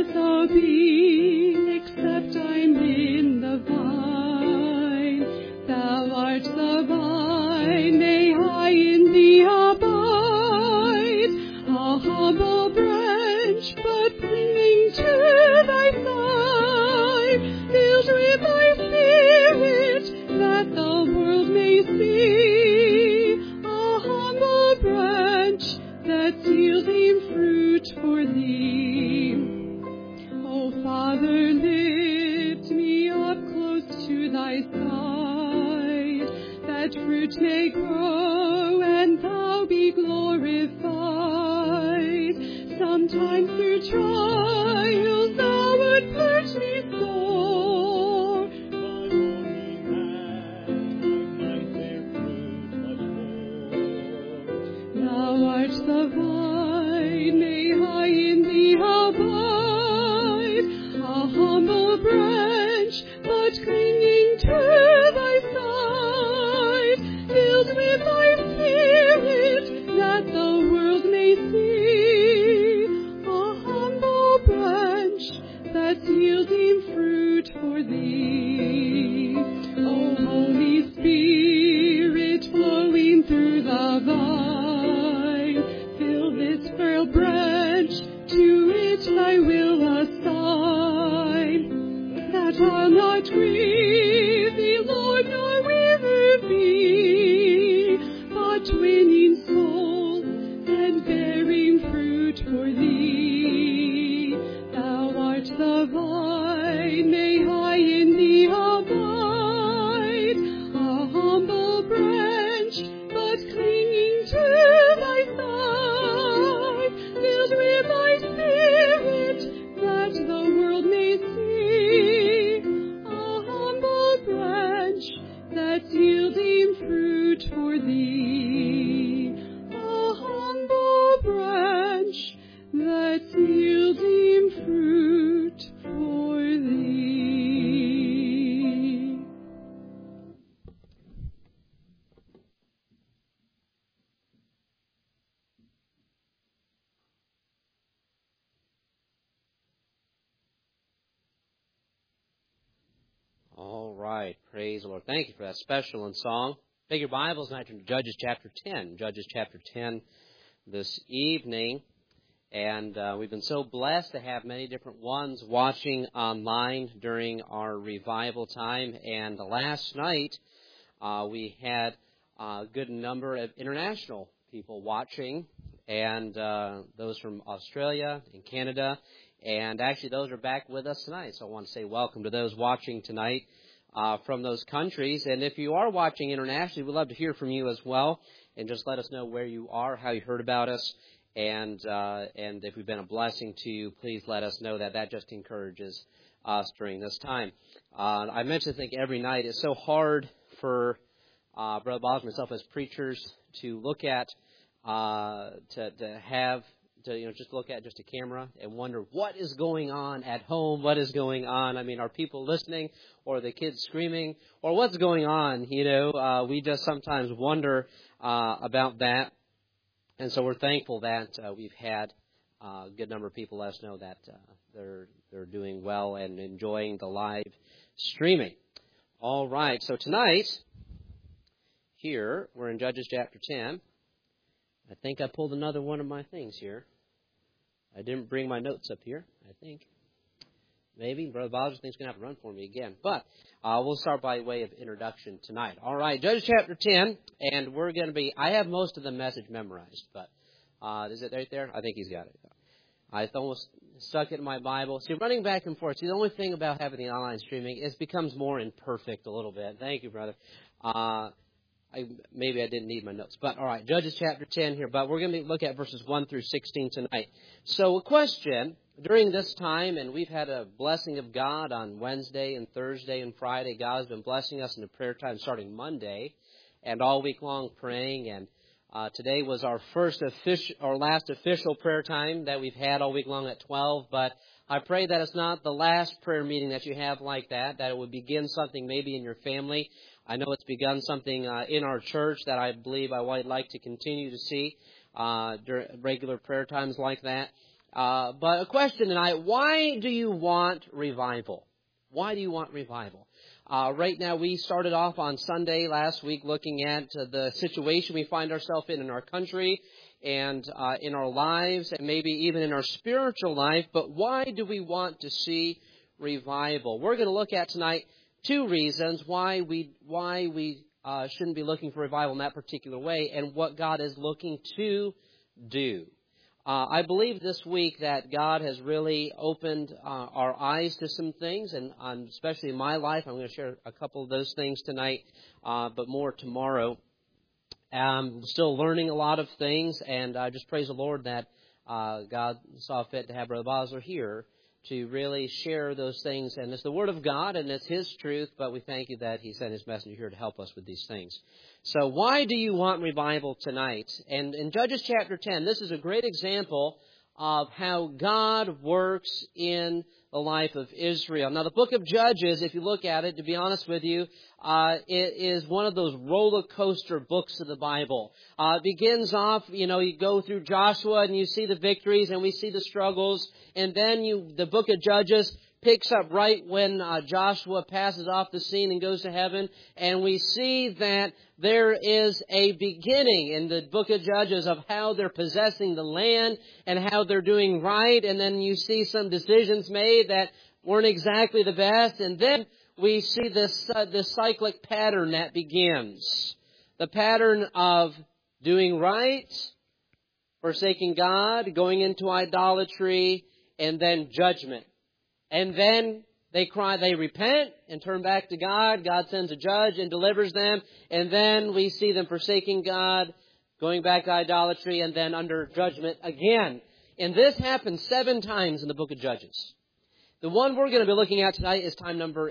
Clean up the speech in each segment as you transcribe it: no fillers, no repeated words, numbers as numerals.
is a being except I'm in the vine. Thou art the vine, may I in thee abide. A humble branch, but clinging to thy side, filled with thy spirit, that the world may see. A humble branch, that's yielding fruit for thee. O Father, lift me up close to thy side, that fruit may grow and thou be glorified. Sometimes through trials thou would purge me sore. Thou art the vine, may I in thee abide. A humble branch, but clinging to thy side, filled with thy spirit, that the world may see. A humble branch, that's yielding fruit for thee. O Holy Spirit, flowing through the vine, fill this frail branch, to it thy will assign, that I'll not grieve thee, Lord, nor wither be, but winning souls and bearing fruit for thee. Thou art the vine, may I in thee abide. A humble branch, but clinging to thy side, filled with thy spirit, that the world may see. A humble branch, that's yielding fruit for thee. A humble branch, that's yielding fruit for thee. All right. Praise the Lord. Thank you for that special and song. Take your Bibles and I turn to Judges chapter 10. Judges chapter 10 this evening. And we've been so blessed to have many different ones watching online during our revival time. And last night we had a good number of international people watching, and those from Australia and Canada. And actually, those are back with us tonight. So I want to say welcome to those watching tonight from those countries. And if you are watching internationally, we'd love to hear from you as well. And just let us know where you are, how you heard about us. And if we've been a blessing to you, please let us know that. That just encourages us during this time. I mentioned, I think, every night it's so hard for Brother Bob and myself as preachers to look at, just look at just a camera and wonder what is going on at home, what is going on. I mean, are people listening, or are the kids screaming, or what's going on? We just sometimes wonder about that. And so we're thankful that we've had a good number of people let us know that they're doing well and enjoying the live streaming. All right, so tonight, here, we're in Judges chapter 10. I think I pulled another one of my things here. I didn't bring my notes up here, I think. Maybe. Brother Bob thinks he's going to have to run for me again. But we'll start by way of introduction tonight. All right, Judges chapter 10, and we're going to be, I have most of the message memorized, but is it right there? I think he's got it. I almost stuck it in my Bible. See, running back and forth, see, the only thing about having the online streaming is it becomes more imperfect a little bit. Thank you, brother. Maybe I didn't need my notes. But, all right, Judges chapter 10 here. But we're going to look at verses 1 through 16 tonight. So a question, during this time, and we've had a blessing of God on Wednesday and Thursday and Friday. God has been blessing us in the prayer time starting Monday and all week long praying. And today was our last official prayer time that we've had all week long at 12. But I pray that it's not the last prayer meeting that you have like that it would begin something maybe in your family. I know it's begun something in our church that I believe I would like to continue to see during regular prayer times like that. But a question tonight, why do you want revival? Why do you want revival? Right now, we started off on Sunday last week looking at the situation we find ourselves in our country and in our lives and maybe even in our spiritual life. But why do we want to see revival? We're going to look at tonight two reasons why we shouldn't be looking for revival in that particular way and what God is looking to do. I believe this week that God has really opened our eyes to some things, and especially in my life, I'm going to share a couple of those things tonight, but more tomorrow. I'm still learning a lot of things, and I just praise the Lord that God saw fit to have Brother Bosler here to really share those things. And it's the Word of God, and it's His truth, but we thank you that He sent His messenger here to help us with these things. So why do you want revival tonight? And in Judges chapter 10, this is a great example of how God works in the life of Israel. Now, the book of Judges, if you look at it, to be honest with you, it is one of those roller coaster books of the Bible. It begins off, you go through Joshua and you see the victories and we see the struggles. And then the book of Judges picks up right when Joshua passes off the scene and goes to heaven. And we see that there is a beginning in the book of Judges of how they're possessing the land and how they're doing right. And then you see some decisions made that weren't exactly the best. And then we see this cyclic pattern that begins. The pattern of doing right, forsaking God, going into idolatry, and then judgment. And then they repent and turn back to God. God sends a judge and delivers them. And then we see them forsaking God, going back to idolatry, and then under judgment again. And this happens 7 times in the book of Judges. The one we're going to be looking at tonight is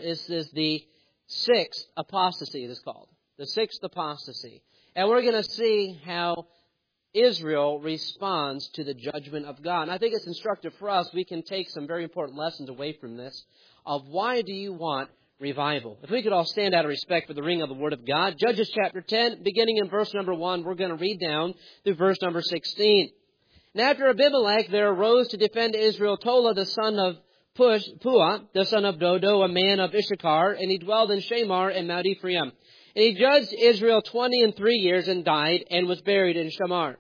the 6th apostasy, it is called. The 6th apostasy. And we're going to see how Israel responds to the judgment of God. And I think it's instructive for us. We can take some very important lessons away from this of why do you want revival. If we could all stand out of respect for the reading of the Word of God. Judges chapter 10, beginning in verse number 1, we're going to read down through verse number 16. And after Abimelech, there arose to defend Israel Tola, the son of Puah, the son of Dodo, a man of Issachar, and he dwelled in Shamar and Mount Ephraim. And he judged Israel 23 years and died and was buried in Shamar.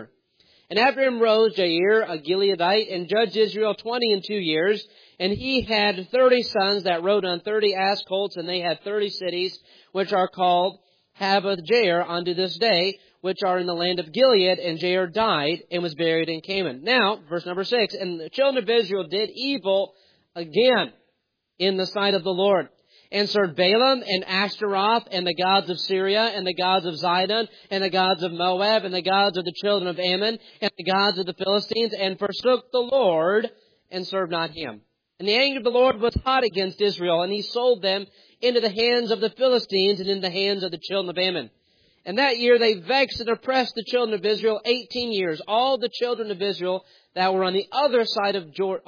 And after him rose Jair, a Gileadite, and judged Israel 22 years. And he had 30 sons that rode on 30 ass colts, and they had 30 cities, which are called Havoth Jair unto this day, which are in the land of Gilead. And Jair died and was buried in Canaan. Now, verse number 6, and the children of Israel did evil again in the sight of the Lord, and served Balaam and Ashtaroth and the gods of Syria and the gods of Zidon and the gods of Moab and the gods of the children of Ammon and the gods of the Philistines, and forsook the Lord and served not him. And the anger of the Lord was hot against Israel, and he sold them into the hands of the Philistines and into the hands of the children of Ammon. And that year they vexed and oppressed the children of Israel 18 years, all the children of Israel that were on the other side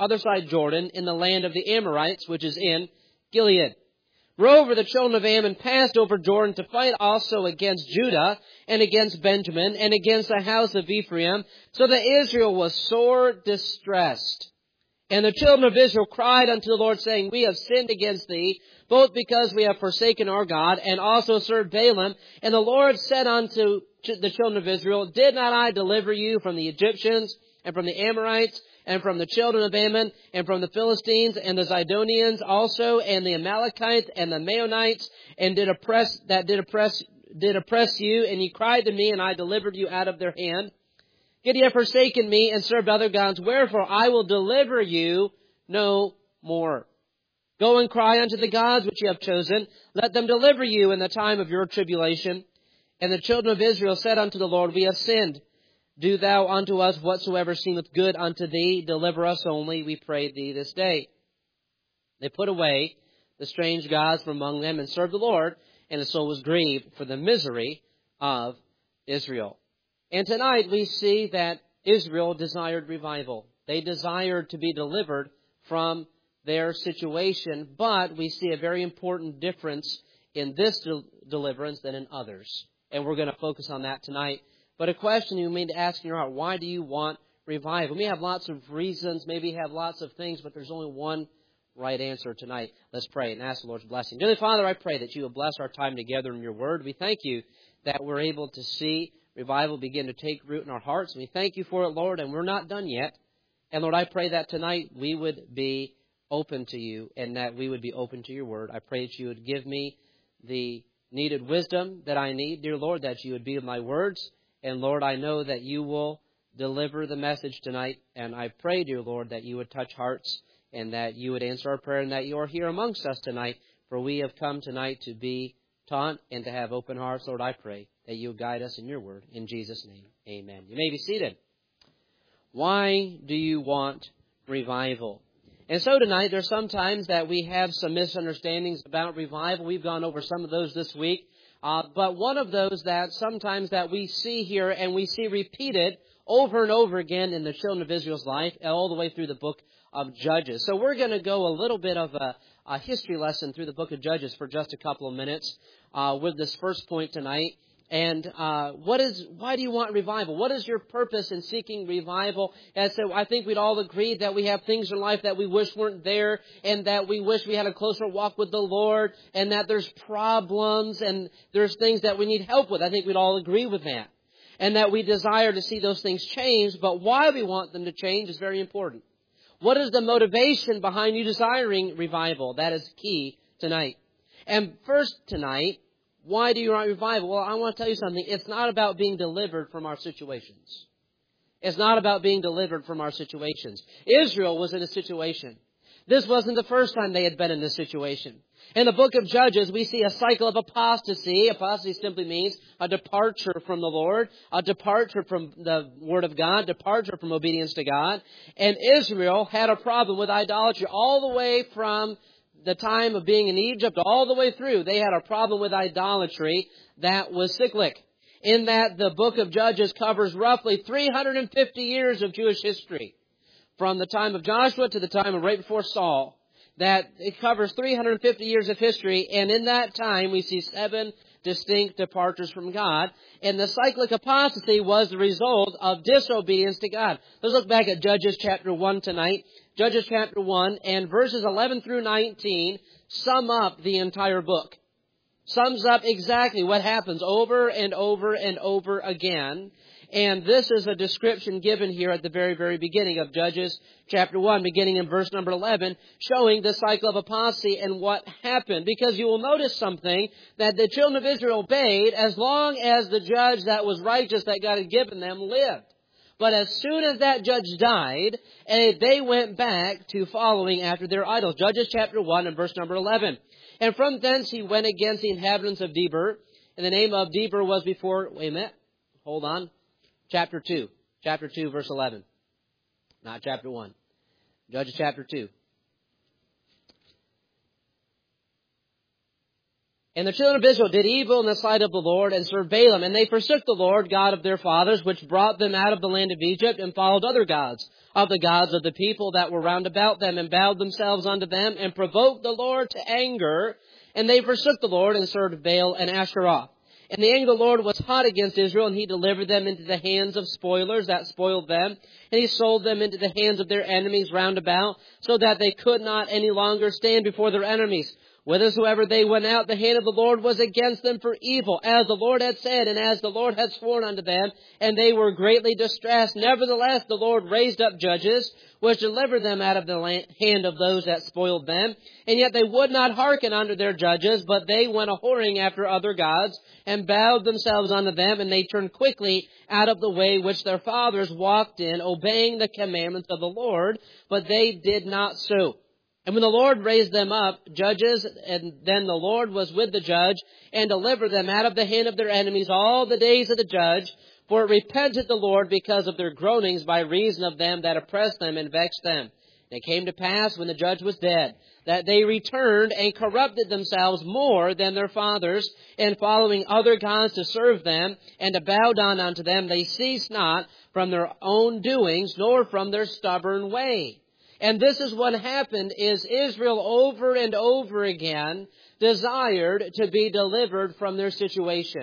Jordan, in the land of the Amorites, which is in Gilead. Moreover, the children of Ammon passed over Jordan to fight also against Judah and against Benjamin and against the house of Ephraim, so that Israel was sore distressed. And the children of Israel cried unto the Lord, saying, We have sinned against thee, both because we have forsaken our God, and also served Balaam. And the Lord said unto the children of Israel, Did not I deliver you from the Egyptians, and from the Amorites, and from the children of Ammon, and from the Philistines, and the Zidonians also, and the Amalekites, and the Maonites, and did oppress you, and ye cried to me, and I delivered you out of their hand? Yet ye have forsaken me, and served other gods, wherefore I will deliver you no more. Go and cry unto the gods which ye have chosen, let them deliver you in the time of your tribulation. And the children of Israel said unto the Lord, We have sinned. Do thou unto us whatsoever seemeth good unto thee. Deliver us only, we pray thee, this day. They put away the strange gods from among them and served the Lord, and his soul was grieved for the misery of Israel. And tonight we see that Israel desired revival. They desired to be delivered from their situation, but we see a very important difference in this deliverance than in others. And we're going to focus on that tonight. But a question you may ask in your heart, why do you want revival? We have lots of reasons, maybe have lots of things, but there's only one right answer tonight. Let's pray and ask the Lord's blessing. Dearly Father, I pray that you will bless our time together in your word. We thank you that we're able to see revival begin to take root in our hearts. We thank you for it, Lord, and we're not done yet. And Lord, I pray that tonight we would be open to you and that we would be open to your word. I pray that you would give me the needed wisdom that I need, dear Lord, that you would be with my words. And Lord, I know that you will deliver the message tonight. And I pray, dear Lord, that you would touch hearts and that you would answer our prayer and that you are here amongst us tonight. For we have come tonight to be taught and to have open hearts. Lord, I pray that you would guide us in your word. In Jesus' name, amen. You may be seated. Why do you want revival? And so tonight, there's sometimes that we have some misunderstandings about revival. We've gone over some of those this week. But one of those that sometimes that we see here and we see repeated over and over again in the children of Israel's life, all the way through the book of Judges. So we're going to go a little bit of a history lesson through the book of Judges for just a couple of minutes with this first point tonight. And why do you want revival? What is your purpose in seeking revival? And so I think we'd all agree that we have things in life that we wish weren't there and that we wish we had a closer walk with the Lord and that there's problems and there's things that we need help with. I think we'd all agree with that. And that we desire to see those things change, but why we want them to change is very important. What is the motivation behind you desiring revival? That is key tonight. And first tonight, why do you want revival? Well, I want to tell you something. It's not about being delivered from our situations. It's not about being delivered from our situations. Israel was in a situation. This wasn't the first time they had been in this situation. In the book of Judges, we see a cycle of apostasy. Apostasy simply means a departure from the Lord, a departure from the Word of God, departure from obedience to God. And Israel had a problem with idolatry all the way from the time of being in Egypt all the way through. They had a problem with idolatry that was cyclic. In that the book of Judges covers roughly 350 years of Jewish history. From the time of Joshua to the time of right before Saul. That it covers 350 years of history, and in that time we see 7 distinct departures from God. And the cyclic apostasy was the result of disobedience to God. Let's look back at Judges chapter 1 tonight. Judges chapter 1 and verses 11 through 19 sum up the entire book. Sums up exactly what happens over and over and over again. And this is a description given here at the very, very beginning of Judges chapter 1, beginning in verse number 11, showing the cycle of apostasy and what happened. Because you will notice something, that the children of Israel obeyed as long as the judge that was righteous that God had given them lived. But as soon as that judge died, they went back to following after their idols. Judges chapter 1 and verse number 11. And from thence he went against the inhabitants of Debir. And the name of Debir was before, wait a minute, hold on. Chapter 2, verse 11. Not chapter 1. Judges chapter 2. And the children of Israel did evil in the sight of the Lord and served Balaam. And they forsook the Lord, God of their fathers, which brought them out of the land of Egypt, and followed other gods of the gods of the people that were round about them, and bowed themselves unto them, and provoked the Lord to anger. And they forsook the Lord and served Baal and Asherah. And the anger of the Lord was hot against Israel, and he delivered them into the hands of spoilers that spoiled them. And he sold them into the hands of their enemies round about, so that they could not any longer stand before their enemies. Whithersoever they went out, the hand of the Lord was against them for evil, as the Lord had said, and as the Lord had sworn unto them, and they were greatly distressed. Nevertheless, the Lord raised up judges, which delivered them out of the hand of those that spoiled them. And yet they would not hearken unto their judges, but they went a-whoring after other gods, and bowed themselves unto them, and they turned quickly out of the way which their fathers walked in, obeying the commandments of the Lord, but they did not so. And when the Lord raised them up, judges, and then the Lord was with the judge, and delivered them out of the hand of their enemies all the days of the judge. For it repented the Lord because of their groanings by reason of them that oppressed them and vexed them. And it came to pass, when the judge was dead, that they returned and corrupted themselves more than their fathers, and following other gods to serve them, and to bow down unto them, they ceased not from their own doings, nor from their stubborn way. And this is what happened, is Israel over and over again desired to be delivered from their situation.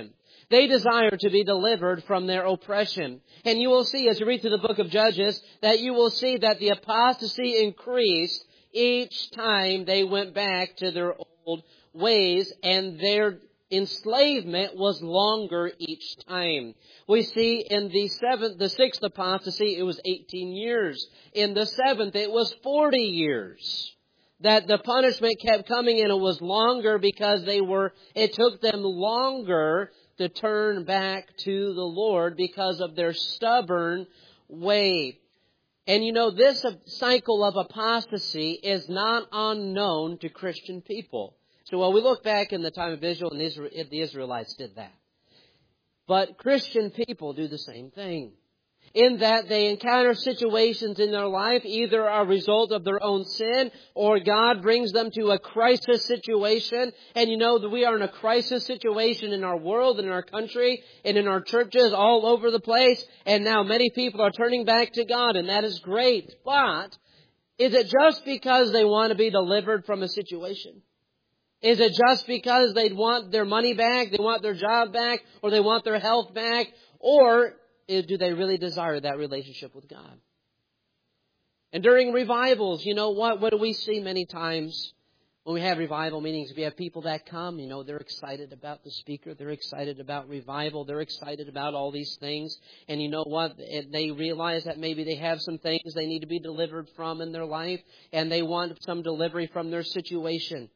They desire to be delivered from their oppression. And you will see, as you read through the book of Judges, that you will see that the apostasy increased each time they went back to their old ways, and their enslavement was longer each time. We see in the sixth apostasy, it was 18 years. In the seventh, it was 40 years. That the punishment kept coming, and it was longer because it took them longer to turn back to the Lord because of their stubborn way. And you know, this cycle of apostasy is not unknown to Christian people. So while we look back in the time of Israel, and the Israelites did that. But Christian people do the same thing. In that they encounter situations in their life, either a result of their own sin, or God brings them to a crisis situation. And you know that we are in a crisis situation in our world, in our country, and in our churches all over the place. And now many people are turning back to God, and that is great. But is it just because they want to be delivered from a situation? Is it just because they want their money back, they want their job back, or they want their health back? Or do they really desire that relationship with God? And during revivals, you know what? What do we see many times when we have revival meetings? We have people that come, you know, they're excited about the speaker. They're excited about revival. They're excited about all these things. And you know what? They realize that maybe they have some things they need to be delivered from in their life, and they want some delivery from their situation.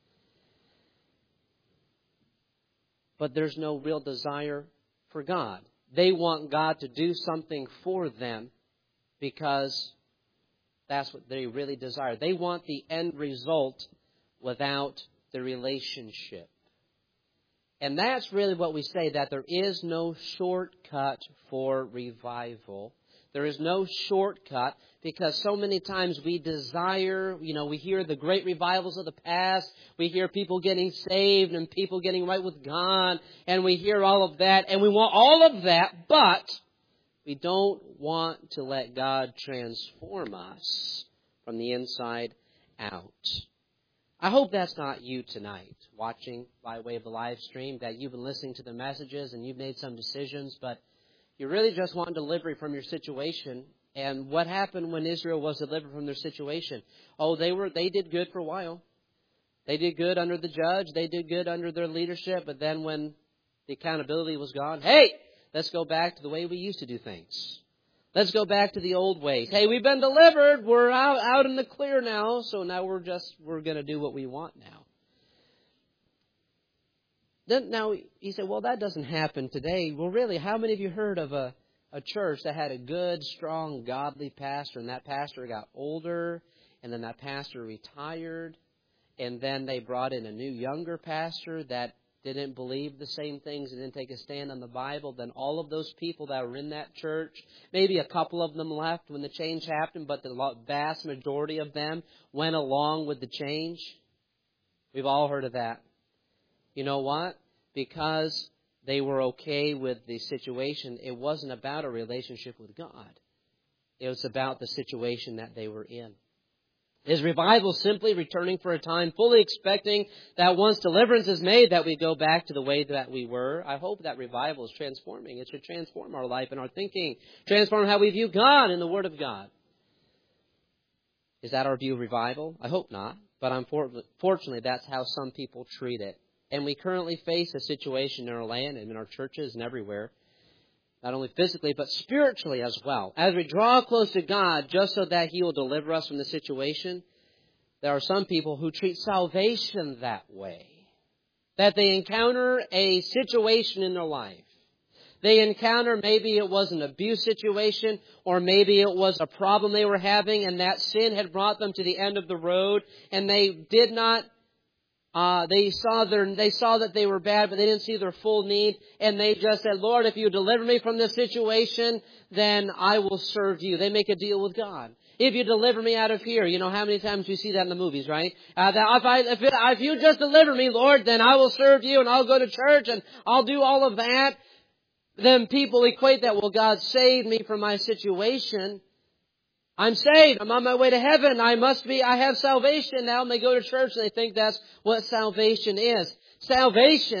But there's no real desire for God. They want God to do something for them because that's what they really desire. They want the end result without the relationship. And that's really what we say, that there is no shortcut for revival. There is no shortcut, because so many times we desire, you know, we hear the great revivals of the past. We hear people getting saved and people getting right with God. And we hear all of that. And we want all of that, but we don't want to let God transform us from the inside out. I hope that's not you tonight, watching by way of the live stream, that you've been listening to the messages and you've made some decisions, but you really just want delivery from your situation. And what happened when Israel was delivered from their situation? Oh, they did good for a while. They did good under the judge. They did good under their leadership. But then when the accountability was gone, hey, let's go back to the way we used to do things. Let's go back to the old ways. Hey, we've been delivered. We're out in the clear now. So now we're going to do what we want now. Now, you say, well, that doesn't happen today. Well, really, how many of you heard of a church that had a good, strong, godly pastor, and that pastor got older, and then that pastor retired, and then they brought in a new, younger pastor that didn't believe the same things and didn't take a stand on the Bible? Then all of those people that were in that church, maybe a couple of them left when the change happened, but the vast majority of them went along with the change. We've all heard of that. You know what? Because they were okay with the situation, it wasn't about a relationship with God. It was about the situation that they were in. Is revival simply returning for a time, fully expecting that once deliverance is made, that we go back to the way that we were? I hope that revival is transforming. It should transform our life and our thinking, transform how we view God and the Word of God. Is that our view of revival? I hope not. But unfortunately, that's how some people treat it. And we currently face a situation in our land and in our churches and everywhere, not only physically, but spiritually as well. As we draw close to God just so that He will deliver us from the situation, there are some people who treat salvation that way. That they encounter a situation in their life. They encounter, maybe it was an abuse situation, or maybe it was a problem they were having, and that sin had brought them to the end of the road, and they did not they saw that they were bad, but they didn't see their full need. And they just said, Lord, if you deliver me from this situation, then I will serve you. They make a deal with God. If you deliver me out of here, you know how many times we see that in the movies, right? If you just deliver me, Lord, then I will serve you and I'll go to church and I'll do all of that. Then people equate that, well, God saved me from my situation. I'm saved. I'm on my way to heaven. I have salvation now. And they go to church and they think that's what salvation is. Salvation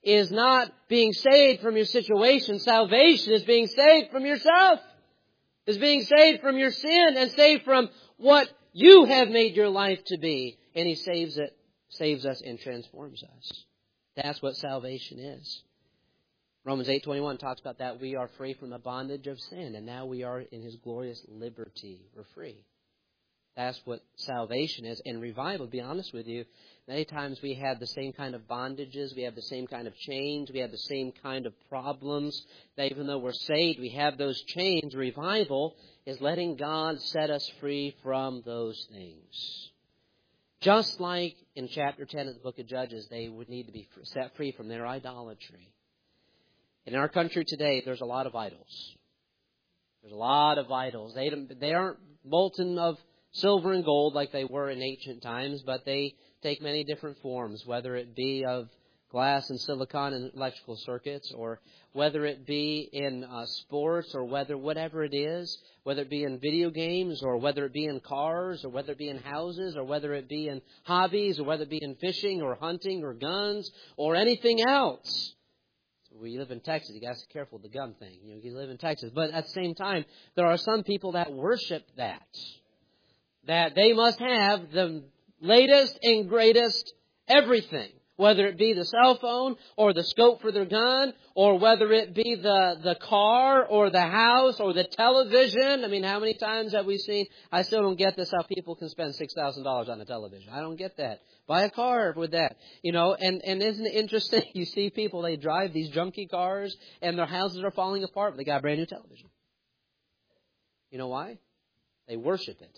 is not being saved from your situation. Salvation is being saved from yourself. Is being saved from your sin and saved from what you have made your life to be. And He saves us and transforms us. That's what salvation is. Romans 8:21 talks about that we are free from the bondage of sin, and now we are in His glorious liberty. We're free. That's what salvation is. And revival, to be honest with you, many times we have the same kind of bondages, we have the same kind of chains, we have the same kind of problems, that even though we're saved, we have those chains. Revival is letting God set us free from those things. Just like in chapter 10 of the book of Judges, they would need to be set free from their idolatry. In our country today, there's a lot of idols. There's a lot of idols. They aren't molten of silver and gold like they were in ancient times, but they take many different forms, whether it be of glass and silicon and electrical circuits, or whether it be in sports, or whatever it is, whether it be in video games, or whether it be in cars, or whether it be in houses, or whether it be in hobbies, or whether it be in fishing, or hunting, or guns, or anything else. We live in Texas. You guys are careful with the gun thing. You live in Texas. But at the same time, there are some people that worship that they must have the latest and greatest everything, whether it be the cell phone or the scope for their gun, or whether it be the car or the house or the television. I mean, how many times have we seen? I still don't get this, how people can spend $6,000 on a television. I don't get that. Buy a car with that. And isn't it interesting? You see people, they drive these junky cars and their houses are falling apart, but they got a brand new television. You know why? They worship it.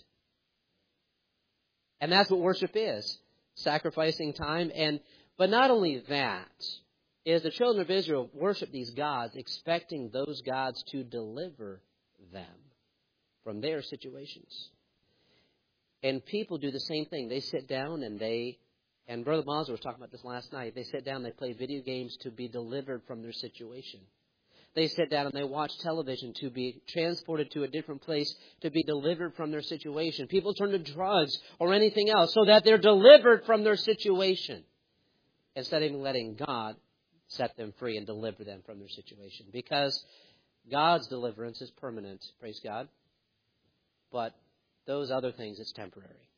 And that's what worship is. Sacrificing time. But not only that, is the children of Israel worship these gods, expecting those gods to deliver them from their situations. And people do the same thing. They sit down and Brother Mazur was talking about this last night, they sit down and they play video games to be delivered from their situation. They sit down and they watch television to be transported to a different place to be delivered from their situation. People turn to drugs or anything else so that they're delivered from their situation, instead of letting God set them free and deliver them from their situation. Because God's deliverance is permanent, praise God. But those other things, it's temporary.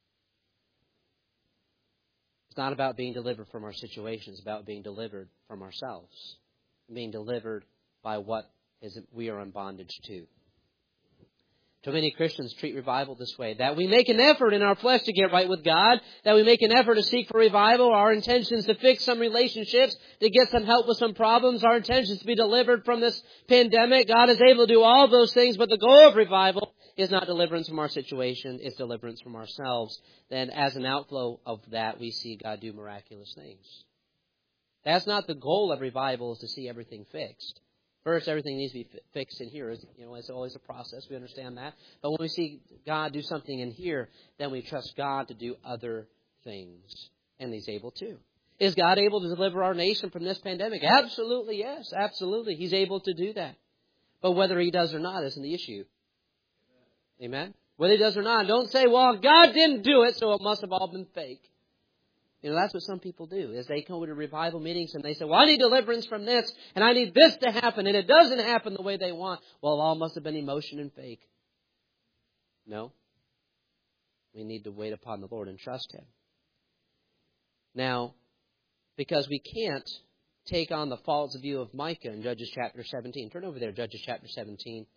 It's not about being delivered from our situation. It's about being delivered from ourselves. Being delivered by what we are in bondage to. Too many Christians treat revival this way, that we make an effort in our flesh to get right with God, that we make an effort to seek for revival, our intentions to fix some relationships, to get some help with some problems, our intentions to be delivered from this pandemic. God is able to do all those things, but the goal of revival is not deliverance from our situation, it's deliverance from ourselves. Then as an outflow of that, we see God do miraculous things. That's not the goal of revival, is to see everything fixed. First, everything needs to be fixed in here. It's always a process. We understand that. But when we see God do something in here, then we trust God to do other things. And He's able to. Is God able to deliver our nation from this pandemic? Absolutely, yes. Absolutely. He's able to do that. But whether He does or not isn't the issue. Amen? Whether He does or not. Don't say, well, God didn't do it, so it must have all been fake. That's what some people do, is they go to revival meetings and they say, well, I need deliverance from this, and I need this to happen, and it doesn't happen the way they want. Well, it all must have been emotion and fake. No. We need to wait upon the Lord and trust Him. Now, because we can't take on the false view of Micah in Judges chapter 17. Turn over there, Judges chapter 17.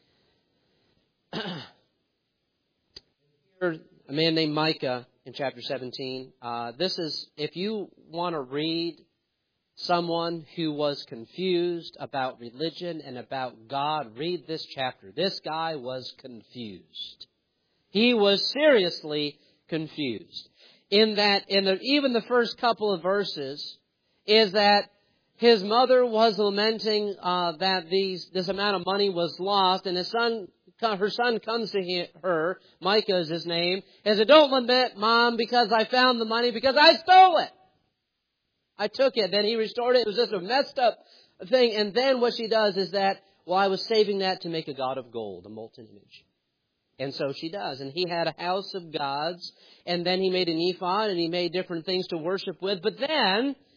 Here, a man named Micah in chapter 17. This is, if you want to read someone who was confused about religion and about God, read this chapter. This guy was confused. He was seriously confused. In that, even the first couple of verses, is that his mother was lamenting that this amount of money was lost, and her son comes to her, Micah is his name, and said, don't lament, Mom, because I found the money, because I stole it. I took it. Then he restored it. It was just a messed up thing. And then what she does is that, well, I was saving that to make a god of gold, a molten image. And so she does. And he had a house of gods, and then he made an ephod, and he made different things to worship with. But then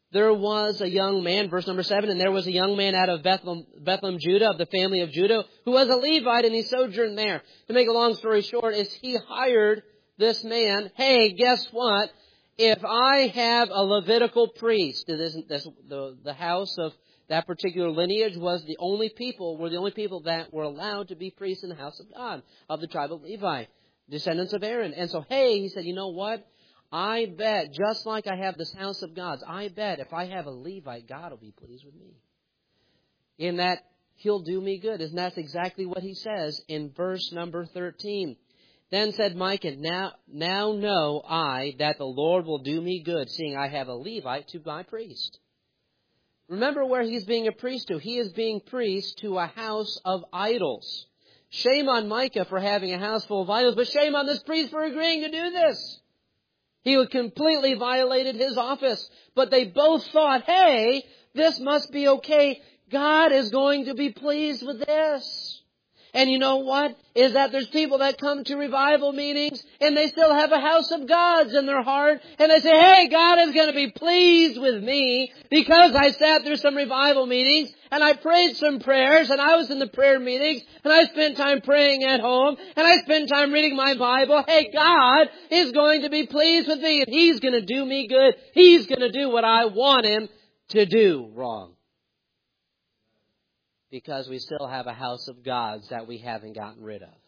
there was a young man, verse number 7, and there was a young man out of Bethlehem, Judah, of the family of Judah, who was a Levite, and he sojourned there. To make a long story short, is he hired this man, hey, guess what? If I have a Levitical priest, the house of that particular lineage were the only people that were allowed to be priests in the house of God, of the tribe of Levi, descendants of Aaron. And so, hey, he said, you know what? I bet, just like I have this house of God's, I bet if I have a Levite, God will be pleased with me. In that, he'll do me good. And that's exactly what he says in verse number 13. Then said Micah, now know I that the Lord will do me good, seeing I have a Levite to my priest. Remember where he's being a priest to. He is being priest to a house of idols. Shame on Micah for having a house full of idols, but shame on this priest for agreeing to do this. He had completely violated his office. But they both thought, hey, this must be okay. God is going to be pleased with this. And you know what? Is that there's people that come to revival meetings and they still have a house of God's in their heart. And they say, hey, God is going to be pleased with me because I sat through some revival meetings and I prayed some prayers and I was in the prayer meetings and I spent time praying at home and I spent time reading my Bible. Hey, God is going to be pleased with me and He's going to do me good. He's going to do what I want Him to do. Wrong. Because we still have a house of God's that we haven't gotten rid of.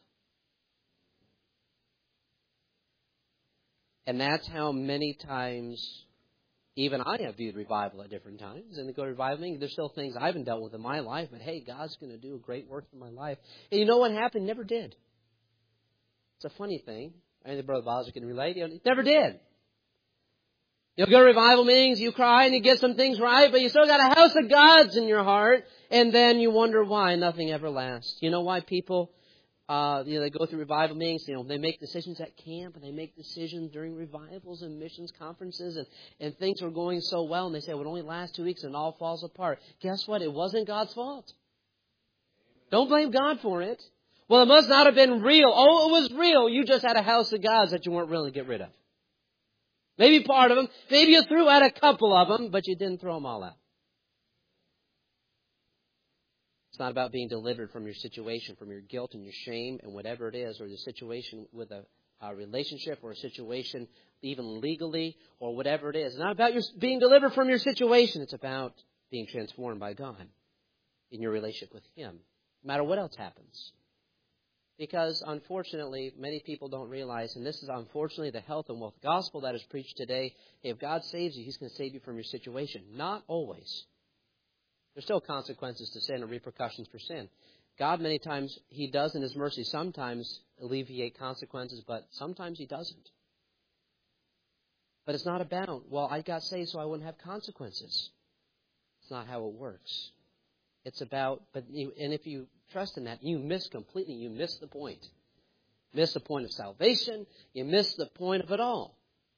And that's how many times even I have viewed revival at different times. And to go to revival meeting, there's still things I haven't dealt with in my life. But hey, God's going to do a great work in my life. And you know what happened? Never did. It's a funny thing. I think Brother Bowser can relate. It never did. You'll go to revival meetings, you cry and you get some things right, but you still got a house of God's in your heart. And then you wonder why nothing ever lasts. You know why people, they go through revival meetings, they make decisions at camp and they make decisions during revivals and missions conferences and things are going so well and they say, well, it only lasts 2 weeks and it all falls apart. Guess what? It wasn't God's fault. Don't blame God for it. Well, it must not have been real. Oh, it was real. You just had a house of God's that you weren't willing to get rid of. Maybe part of them. Maybe you threw out a couple of them, but you didn't throw them all out. It's not about being delivered from your situation, from your guilt and your shame and whatever it is, or the situation with a relationship or a situation even legally or whatever it is. It's not about your being delivered from your situation. It's about being transformed by God in your relationship with Him, no matter what else happens. Because, unfortunately, many people don't realize, and this is unfortunately the health and wealth gospel that is preached today, if God saves you, He's going to save you from your situation. Not always. There's still consequences to sin and repercussions for sin. God, many times, He does in His mercy sometimes alleviate consequences, but sometimes He doesn't. But it's not about, well, I got saved so I wouldn't have consequences. It's not how it works. It's about, and if you trust in that, you miss the point. Miss the point of salvation. You miss the point of it all.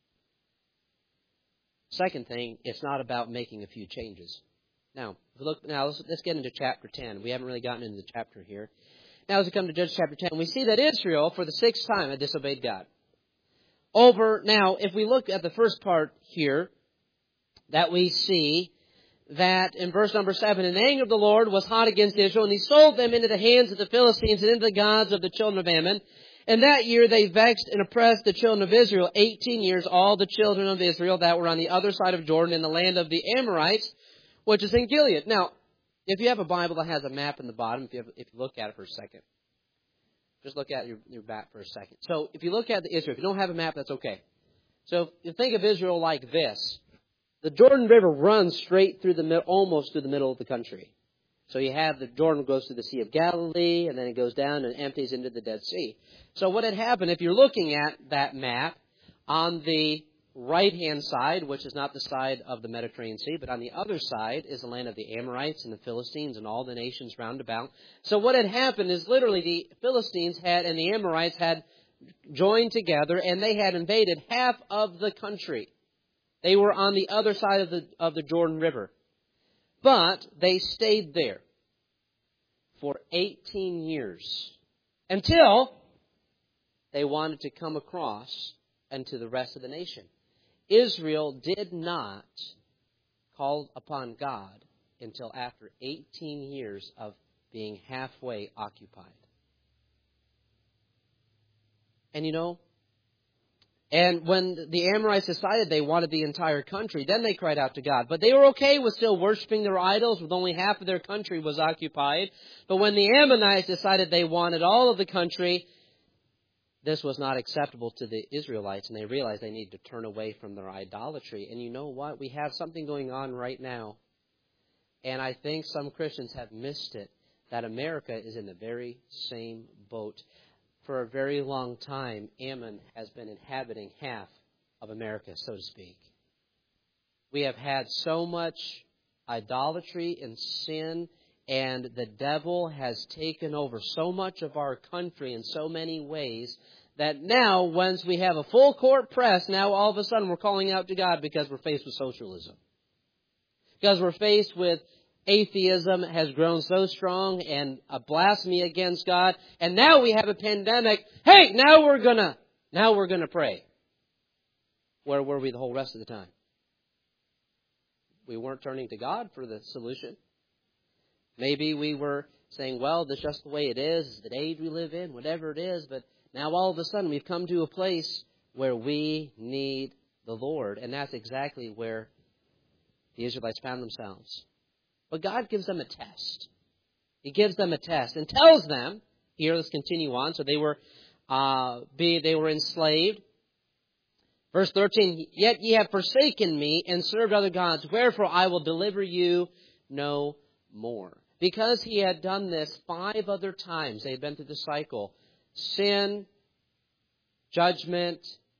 Second thing, it's not about making a few changes. Now, let's get into chapter 10. We haven't really gotten into the chapter here. Now, as we come to Judges chapter 10, we see that Israel, for the 6th time, had disobeyed God. Now, if we look at the first part here, that we see that in verse number 7, and the anger of the Lord was hot against Israel, and He sold them into the hands of the Philistines and into the gods of the children of Ammon. And that year they vexed and oppressed the children of Israel 18 years, all the children of Israel that were on the other side of Jordan in the land of the Amorites, which is in Gilead. Now, if you have a Bible that has a map in the bottom, if you look at it for a second, just look at your map for a second. So if you look at Israel, if you don't have a map, that's okay. So if you think of Israel like this, the Jordan River runs straight through almost through the middle of the country. So you have the Jordan goes through the Sea of Galilee, and then it goes down and empties into the Dead Sea. So what had happened, if you're looking at that map, on the right-hand side, which is not the side of the Mediterranean Sea, but on the other side is the land of the Amorites and the Philistines and all the nations round about. So what had happened is literally the Philistines and the Amorites had joined together, and they had invaded half of the country. They were on the other side of the Jordan River. But they stayed there for 18 years until they wanted to come across and to the rest of the nation. Israel did not called upon God until after 18 years of being halfway occupied. And and when the Amorites decided they wanted the entire country, then they cried out to God. But they were okay with still worshiping their idols, with only half of their country was occupied. But when the Ammonites decided they wanted all of the country, this was not acceptable to the Israelites, and they realized they needed to turn away from their idolatry. And you know what? We have something going on right now, and I think some Christians have missed it, that America is in the very same boat. For a very long time, Ammon has been inhabiting half of America, so to speak. We have had so much idolatry and sin, and the devil has taken over so much of our country in so many ways that now, once we have a full court press, now all of a sudden we're calling out to God because we're faced with socialism. Because we're faced with atheism has grown so strong and a blasphemy against God. And now we have a pandemic. Hey, now we're gonna pray. Where were we the whole rest of the time? We weren't turning to God for the solution. Maybe we were saying, well, this is just the way it is, the age we live in, whatever it is. But now all of a sudden we've come to a place where we need the Lord. And that's exactly where the Israelites found themselves. But God gives them a test. He gives them a test and tells them, here, let's continue on. So they were enslaved. Verse 13, yet ye have forsaken me and served other gods, wherefore I will deliver you no more. Because he had done this 5 other times, they had been through the cycle. Sin, judgment,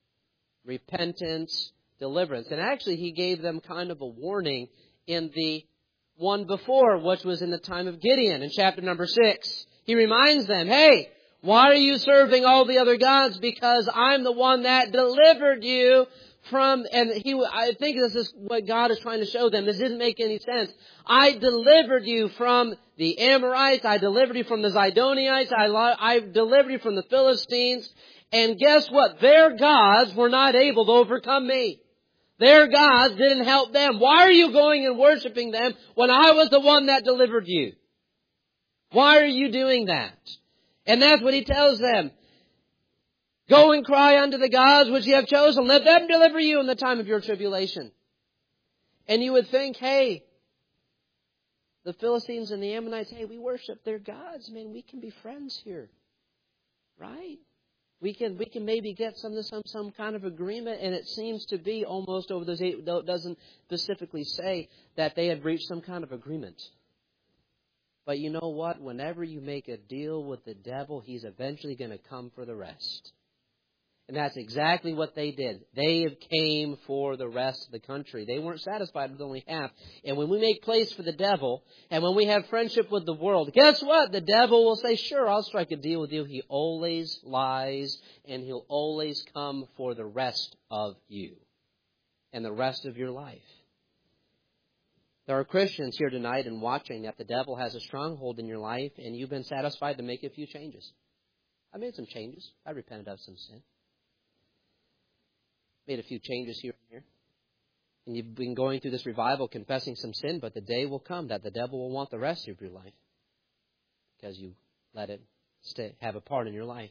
repentance, deliverance. And actually he gave them kind of a warning in the one before, which was in the time of Gideon in chapter number 6. He reminds them, hey, why are you serving all the other gods? Because I'm the one that delivered you from, I think this is what God is trying to show them. This didn't make any sense. I delivered you from the Amorites. I delivered you from the Zidonites. I delivered you from the Philistines. And guess what? Their gods were not able to overcome me. Their gods didn't help them. Why are you going and worshiping them when I was the one that delivered you? Why are you doing that? And that's what he tells them. Go and cry unto the gods which you have chosen. Let them deliver you in the time of your tribulation. And you would think, hey, the Philistines and the Ammonites, hey, we worship their gods. Man, we can be friends here. Right? We can maybe get some kind of agreement, and it seems to be almost over those 8, though it doesn't specifically say that they had reached some kind of agreement. But you know what? Whenever you make a deal with the devil, he's eventually going to come for the rest. And that's exactly what they did. They came for the rest of the country. They weren't satisfied with only half. And when we make place for the devil, and when we have friendship with the world, guess what? The devil will say, sure, I'll strike a deal with you. He always lies, and he'll always come for the rest of you and the rest of your life. There are Christians here tonight and watching that the devil has a stronghold in your life, and you've been satisfied to make a few changes. I made some changes. I repented of some sin. Made a few changes here and there. And you've been going through this revival, confessing some sin, but the day will come that the devil will want the rest of your life because you let it have a part in your life.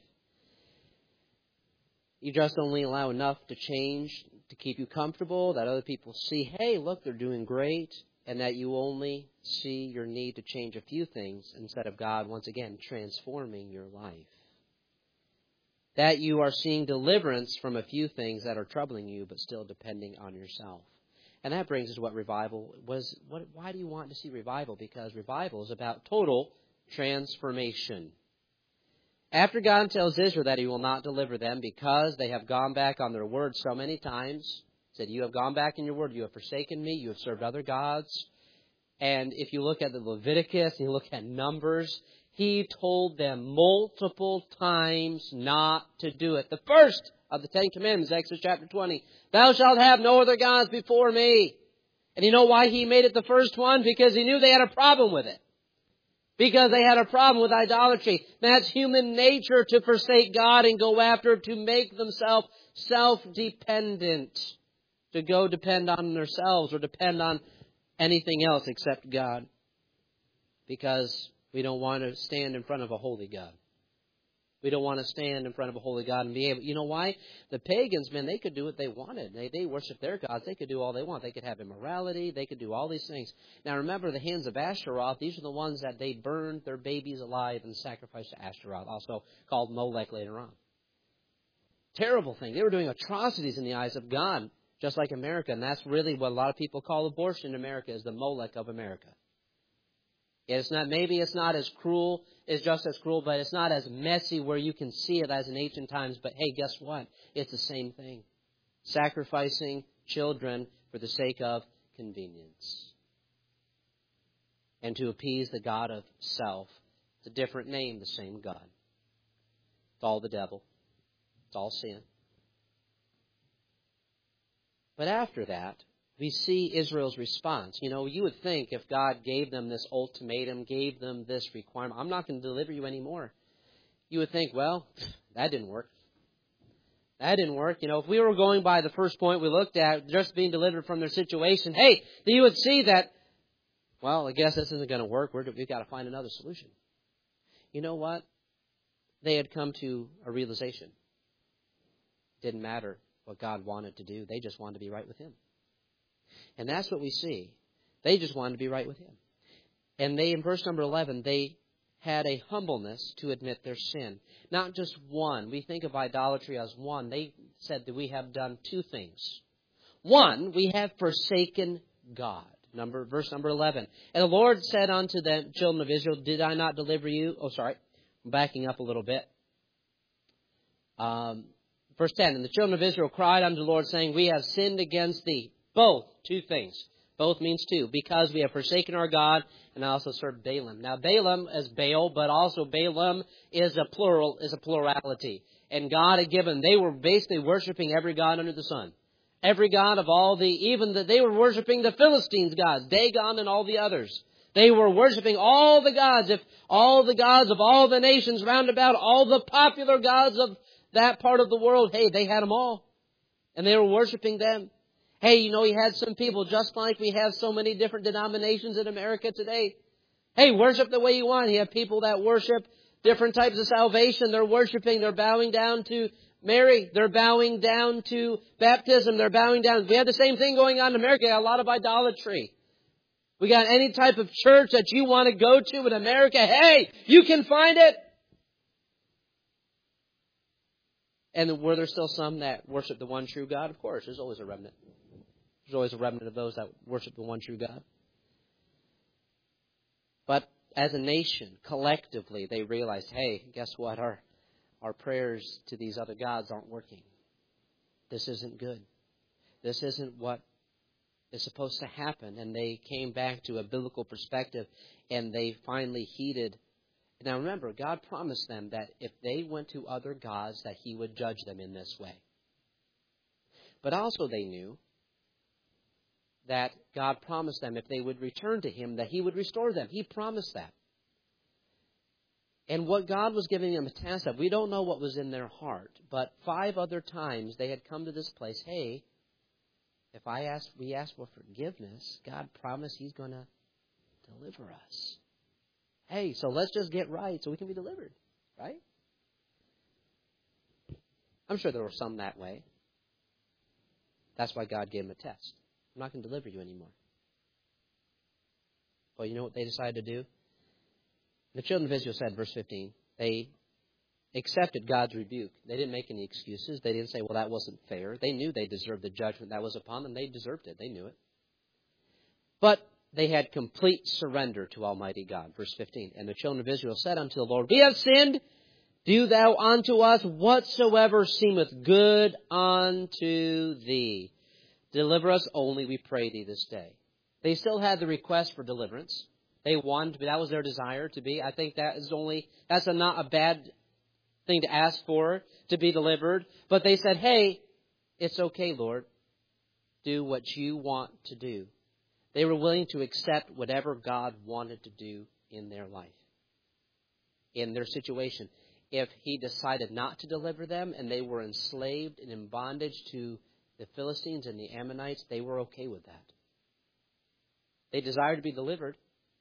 You just only allow enough to change to keep you comfortable, that other people see, hey, look, they're doing great, and that you only see your need to change a few things instead of God, once again, transforming your life. That you are seeing deliverance from a few things that are troubling you, but still depending on yourself. And that brings us to what revival was. Why do you want to see revival? Because revival is about total transformation. After God tells Israel that he will not deliver them because they have gone back on their word so many times, said, you have gone back in your word, you have forsaken me, you have served other gods. And if you look at the Leviticus and you look at Numbers, he told them multiple times not to do it. The first of the 10 Commandments, Exodus chapter 20, thou shalt have no other gods before me. And you know why he made it the first one? Because he knew they had a problem with it. Because they had a problem with idolatry. That's human nature, to forsake God and go after, to make themselves self-dependent. To go depend on themselves or depend on anything else except God because we don't want to stand in front of a holy God. We don't want to stand in front of a holy God and be able... You know why? The pagans, man, they could do what they wanted. They worship their gods. They could do all they want. They could have immorality. They could do all these things. Now, remember, the hands of Ashtaroth, these are the ones that they burned their babies alive and sacrificed to Ashtaroth, also called Molech later on. Terrible thing. They were doing atrocities in the eyes of God, just like America. And that's really what a lot of people call abortion in America, is the Molech of America. Maybe it's not as cruel, it's just as cruel, but it's not as messy where you can see it as in ancient times. But hey, guess what? It's the same thing. Sacrificing children for the sake of convenience. And to appease the god of self. It's a different name, the same God. It's all the devil. It's all sin. But after that, we see Israel's response. You know, you would think if God gave them this ultimatum, gave them this requirement, I'm not going to deliver you anymore. You would think, well, that didn't work. That didn't work. You know, if we were going by the first point we looked at, just being delivered from their situation, hey, you would see that, well, I guess this isn't going to work. We've got to find another solution. You know what? They had come to a realization. It didn't matter what God wanted to do. They just wanted to be right with Him. And that's what we see. They just wanted to be right with Him. And they, in verse number 11, they had a humbleness to admit their sin. Not just one. We think of idolatry as one. They said that we have done two things. One, we have forsaken God. Verse number 11. And the Lord said unto the children of Israel, did I not deliver you? Oh, sorry. I'm backing up a little bit. Verse 10. And the children of Israel cried unto the Lord, saying, we have sinned against thee. Both, two things. Both means two. Because we have forsaken our God and also served Balaam. Now, Balaam is Baal, but also Balaam is a plurality. And God had given, they were basically worshiping every god under the sun. Every god of all they were worshiping the Philistines' gods, Dagon and all the others. They were worshiping all the gods, if all the gods of all the nations round about, all the popular gods of that part of the world. Hey, they had them all. And they were worshiping them. Hey, you know, he had some people, just like we have so many different denominations in America today. Hey, worship the way you want. You have people that worship different types of salvation. They're worshiping. They're bowing down to Mary. They're bowing down to baptism. They're bowing down. We have the same thing going on in America. A lot of idolatry. We got any type of church that you want to go to in America. Hey, you can find it. And were there still some that worship the one true God? Of course, there's always a remnant. There's always a remnant of those that worship the one true God. But as a nation, collectively, they realized, hey, guess what? Our prayers to these other gods aren't working. This isn't good. This isn't what is supposed to happen. And they came back to a biblical perspective, and they finally heeded. Now remember, God promised them that if they went to other gods, that He would judge them in this way. But also they knew that God promised them if they would return to Him, that He would restore them. He promised that. And what God was giving them a task of, we don't know what was in their heart, but 5 other times they had come to this place, hey, if we ask for forgiveness, God promised He's going to deliver us. Hey, so let's just get right so we can be delivered, right? I'm sure there were some that way. That's why God gave them a test. I'm not going to deliver you anymore. Well, you know what they decided to do? The children of Israel said, verse 15, they accepted God's rebuke. They didn't make any excuses. They didn't say, well, that wasn't fair. They knew they deserved the judgment that was upon them. They deserved it. They knew it. But they had complete surrender to Almighty God. Verse 15, and the children of Israel said unto the Lord, we have sinned. Do thou unto us whatsoever seemeth good unto thee. Deliver us only, we pray thee, this day. They still had the request for deliverance. They wanted to be, that was their desire to be. I think that's not a bad thing to ask for, to be delivered. But they said, hey, it's okay, Lord. Do what you want to do. They were willing to accept whatever God wanted to do in their life, in their situation. If He decided not to deliver them and they were enslaved and in bondage to the Philistines and the Ammonites, they were okay with that. They desired to be delivered,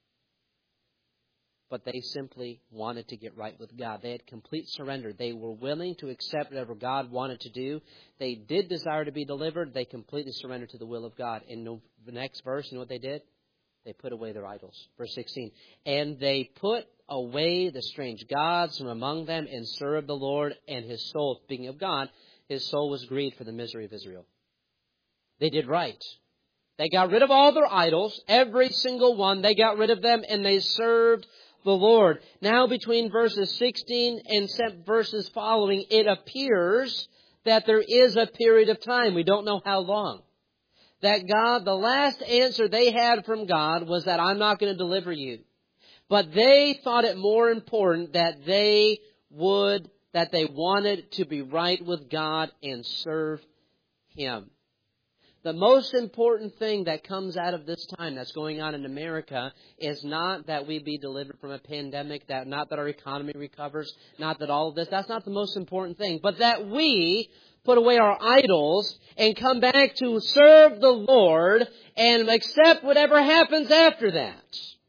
but they simply wanted to get right with God. They had complete surrender. They were willing to accept whatever God wanted to do. They did desire to be delivered. They completely surrendered to the will of God. In the next verse, you know what they did? They put away their idols. Verse 16. And they put away the strange gods from among them and served the Lord and his soul. Speaking of God, his soul was grieved for the misery of Israel. They did right. They got rid of all their idols, every single one. They got rid of them and they served the Lord. Now between verses 16 and verses following, it appears that there is a period of time. We don't know how long. That God, the last answer they had from God was that I'm not going to deliver you. But they thought it more important that they wanted to be right with God and serve Him. The most important thing that comes out of this time that's going on in America is not that we be delivered from a pandemic, not that our economy recovers, not that all of this. That's not the most important thing. But that we put away our idols and come back to serve the Lord and accept whatever happens after that.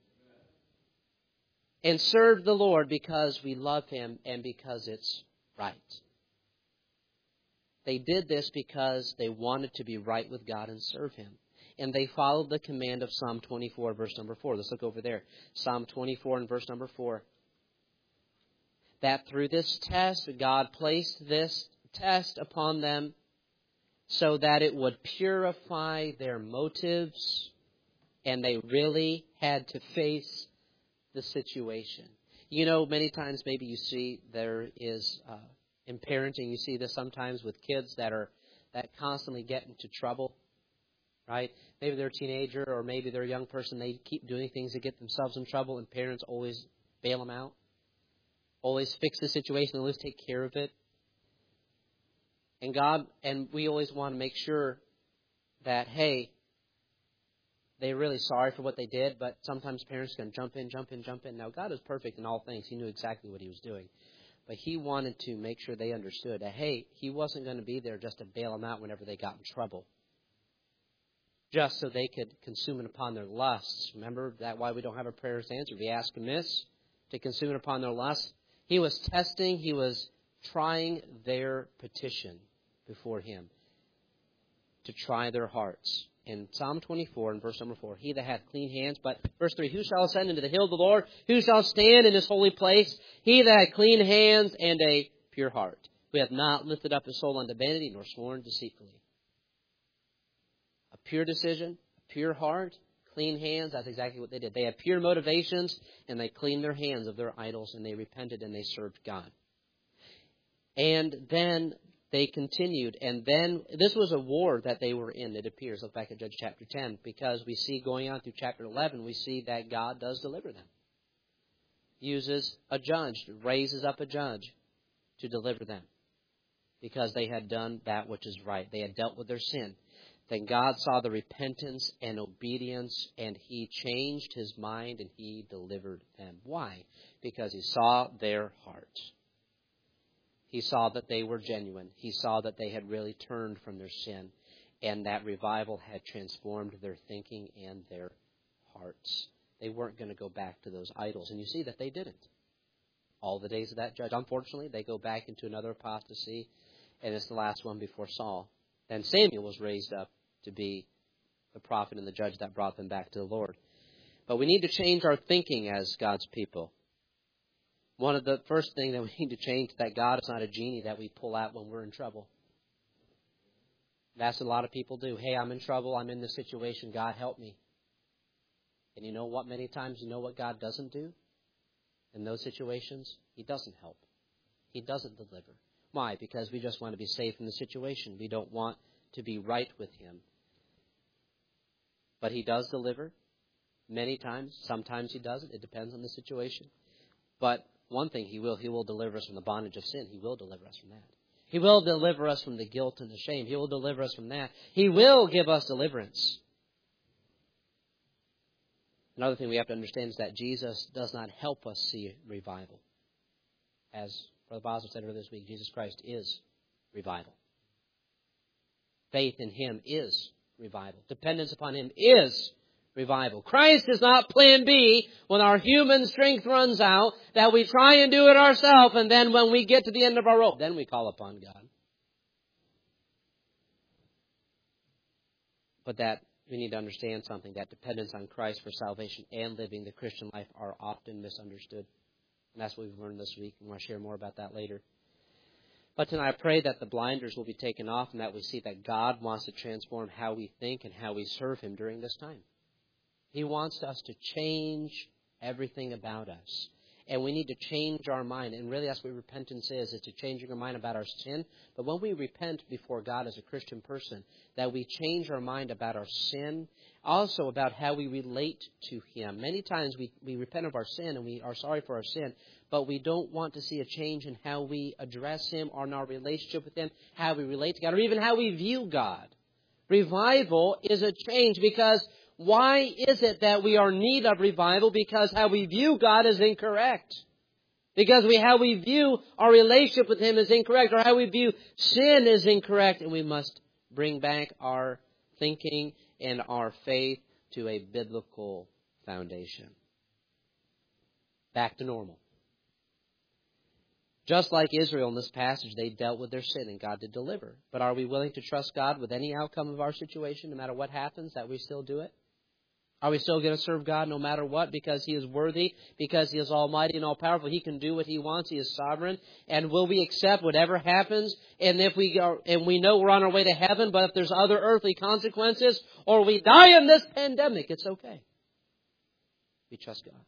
And serve the Lord because we love Him and because it's right. They did this because they wanted to be right with God and serve Him. And they followed the command of Psalm 24, verse number 4. Let's look over there. Psalm 24 and verse number 4. That through this test, God placed this test upon them so that it would purify their motives. And they really had to face the situation. You know, many times maybe you see there is... in parenting, you see this sometimes with kids that constantly get into trouble, right? Maybe they're a teenager or maybe they're a young person. They keep doing things to get themselves in trouble, and parents always bail them out, always fix the situation, always take care of it. And we always want to make sure that, hey, they're really sorry for what they did, but sometimes parents can jump in. Now, God is perfect in all things. He knew exactly what He was doing. But He wanted to make sure they understood that, hey, He wasn't going to be there just to bail them out whenever they got in trouble, just so they could consume it upon their lusts. Remember that why we don't have our prayers answered. We ask amiss to consume it upon their lusts. He was testing, He was trying their petition before Him to try their hearts. In Psalm 24 and verse number 4, He that hath clean hands, but verse 3, who shall ascend into the hill of the Lord? Who shall stand in His holy place? He that hath clean hands and a pure heart, who hath not lifted up his soul unto vanity, nor sworn deceitfully. A pure decision, a pure heart, clean hands, that's exactly what they did. They had pure motivations, and they cleaned their hands of their idols, and they repented, and they served God. And then they continued, and then this was a war that they were in, it appears. Look back at Judges chapter 10, because we see going on through chapter 11, we see that God does deliver them. Uses a judge, raises up a judge to deliver them, because they had done that which is right. They had dealt with their sin. Then God saw the repentance and obedience, and He changed His mind, and He delivered them. Why? Because He saw their hearts. He saw that they were genuine. He saw that they had really turned from their sin, and that revival had transformed their thinking and their hearts. They weren't going to go back to those idols, and you see that they didn't. All the days of that judge. Unfortunately, they go back into another apostasy, and it's the last one before Saul. Then Samuel was raised up to be the prophet and the judge that brought them back to the Lord. But we need to change our thinking as God's people. One of the first things that we need to change is that God is not a genie that we pull out when we're in trouble. That's what a lot of people do. Hey, I'm in trouble. I'm in this situation. God, help me. And you know what? Many times, you know what God doesn't do in those situations? He doesn't help. He doesn't deliver. Why? Because we just want to be safe in the situation. We don't want to be right with Him. But He does deliver many times. Sometimes He doesn't. It depends on the situation. But one thing He will deliver us from the bondage of sin. He will deliver us from that. He will deliver us from the guilt and the shame. He will deliver us from that. He will give us deliverance. Another thing we have to understand is that Jesus does not help us see revival. As Brother Boswell said earlier this week, Jesus Christ is revival. Faith in Him is revival. Dependence upon Him is revival. Christ is not plan B when our human strength runs out, that we try and do it ourselves, and then when we get to the end of our rope, then we call upon God. But that we need to understand something, that dependence on Christ for salvation and living the Christian life are often misunderstood. And that's what we've learned this week. I want to share more about that later. But tonight I pray that the blinders will be taken off and that we see that God wants to transform how we think and how we serve Him during this time. He wants us to change everything about us. And we need to change our mind. And really that's what repentance is. It's to changing our mind about our sin. But when we repent before God as a Christian person, that we change our mind about our sin, also about how we relate to Him. Many times we repent of our sin and we are sorry for our sin, but we don't want to see a change in how we address Him or in our relationship with Him, how we relate to God, or even how we view God. Revival is a change, because why is it that we are in need of revival? Because how we view God is incorrect. Because how we view our relationship with Him is incorrect, or how we view sin is incorrect, and we must bring back our thinking and our faith to a biblical foundation. Back to normal. Just like Israel in this passage, they dealt with their sin and God did deliver. But are we willing to trust God with any outcome of our situation, no matter what happens, that we still do it? Are we still going to serve God no matter what, because He is worthy, because He is almighty and all-powerful? He can do what He wants. He is sovereign. And will we accept whatever happens? And if we know we're on our way to heaven, but if there's other earthly consequences, or we die in this pandemic, it's okay. We trust God.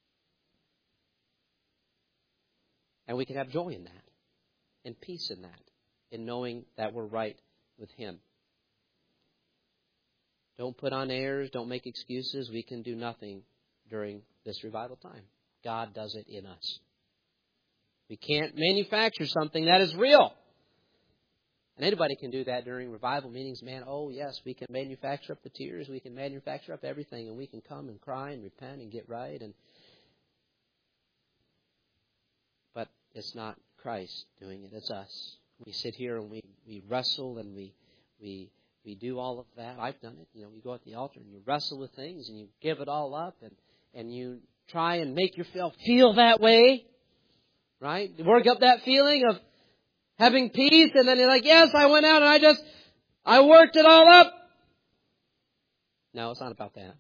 And we can have joy in that, and peace in that, in knowing that we're right with Him. Don't put on airs. Don't make excuses. We can do nothing during this revival time. God does it in us. We can't manufacture something that is real. And anybody can do that during revival meetings. Man, oh yes, we can manufacture up the tears. We can manufacture up everything. And we can come and cry and repent and get right. But it's not Christ doing it. It's us. We sit here and we wrestle and we do all of that. I've done it. You go at the altar and you wrestle with things and you give it all up and you try and make yourself feel that way. Right? You work up that feeling of having peace, and then you're like, yes, I went out and I worked it all up. No, it's not about that.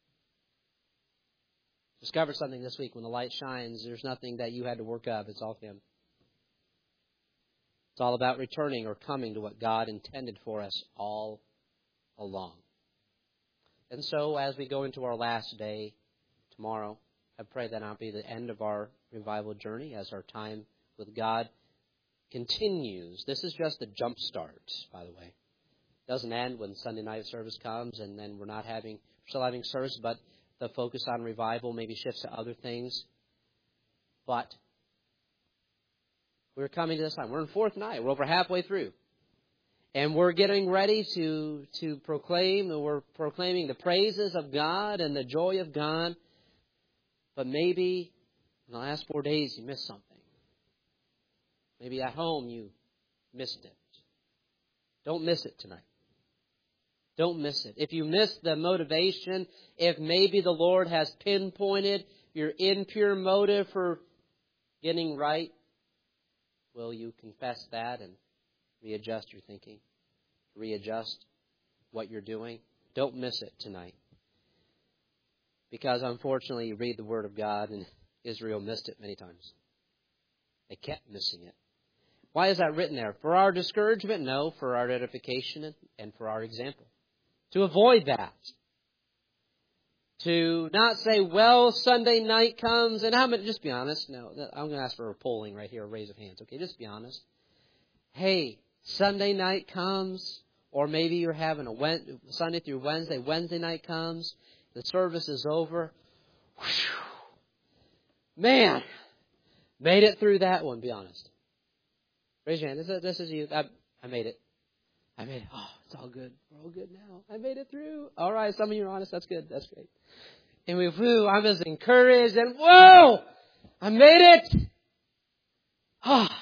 Discover something this week. When the light shines, there's nothing that you had to work up. It's all Him. It's all about returning or coming to what God intended for us all along. And so as we go into our last day tomorrow, I pray that not be the end of our revival journey as our time with God continues. This is just a jump start, by the way. It doesn't end when Sunday night service comes and then we're still having service, but the focus on revival maybe shifts to other things. But we're coming to this time. We're in fourth night. We're over halfway through. And we're getting ready to proclaim, and we're proclaiming the praises of God and the joy of God. But maybe in the last 4 days you missed something. Maybe at home you missed it. Don't miss it tonight. Don't miss it. If you miss the motivation, if maybe the Lord has pinpointed your impure motive for getting right, will you confess that and readjust your thinking? Readjust what you're doing? Don't miss it tonight. Because unfortunately, you read the Word of God and Israel missed it many times. They kept missing it. Why is that written there? For our discouragement? No, for our edification and for our example. To avoid that. To not say, well, Sunday night comes, and how many, just be honest. No, I'm going to ask for a polling right here, a raise of hands. Okay, just be honest. Hey, Sunday night comes, or maybe you're having a Sunday through Wednesday. Wednesday night comes, the service is over. Whew. Man, made it through that one, be honest. Raise your hand. This is you. I made it. I made it. Oh, it's all good. We're all good now. I made it through. All right, some of you are honest. That's good. That's great. And I was encouraged, and whoa, I made it. Ah,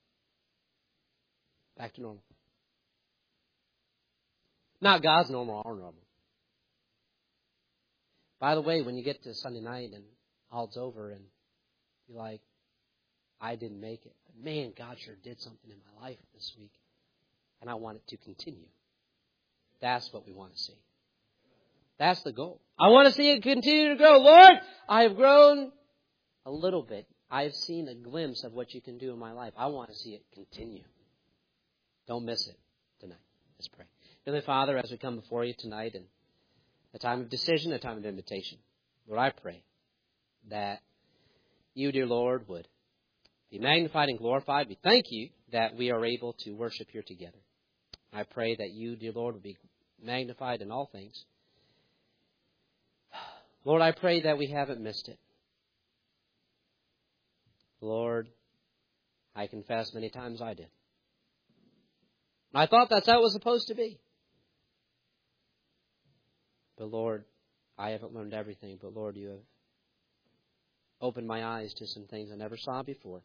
back to normal. Not God's normal, our normal. By the way, when you get to Sunday night and all's over and you're like, I didn't make it. But man, God sure did something in my life this week. And I want it to continue. That's what we want to see. That's the goal. I want to see it continue to grow. Lord, I have grown a little bit. I've seen a glimpse of what you can do in my life. I want to see it continue. Don't miss it tonight. Let's pray. Heavenly Father, as we come before you tonight in a time of decision, a time of invitation, Lord, I pray that you, dear Lord, would be magnified and glorified. We thank you that we are able to worship here together. I pray that you, dear Lord, would be magnified in all things. Lord, I pray that we haven't missed it. Lord, I confess many times I did. I thought that's how it was supposed to be. But Lord, I haven't learned everything. But Lord, you have opened my eyes to some things I never saw before.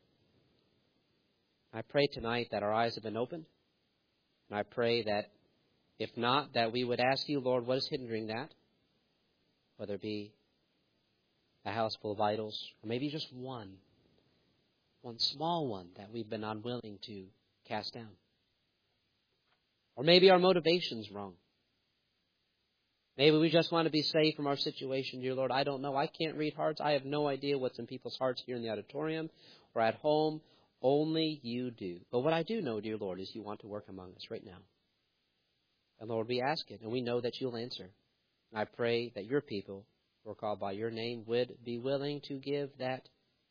I pray tonight that our eyes have been opened. And I pray that, if not, that we would ask you, Lord, what is hindering that? Whether it be a house full of idols, or maybe just one small one that we've been unwilling to cast down. Or maybe our motivation's wrong. Maybe we just want to be saved from our situation, dear Lord. I don't know. I can't read hearts. I have no idea what's in people's hearts here in the auditorium or at home. Only you do. But what I do know, dear Lord, is you want to work among us right now. And Lord, we ask it, and we know that you'll answer. And I pray that your people, who are called by your name, would be willing to give that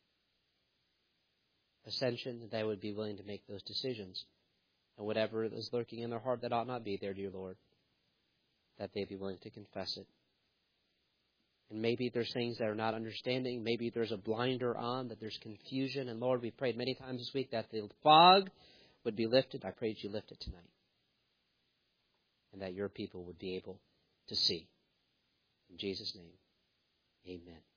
ascension, that they would be willing to make those decisions. And whatever is lurking in their heart that ought not be there, dear Lord, that they be willing to confess it. And maybe there's things that are not understanding. Maybe there's a blinder on, that there's confusion. And Lord, we prayed many times this week that the fog would be lifted. I pray that you lift it tonight. And that your people would be able to see. In Jesus' name, amen.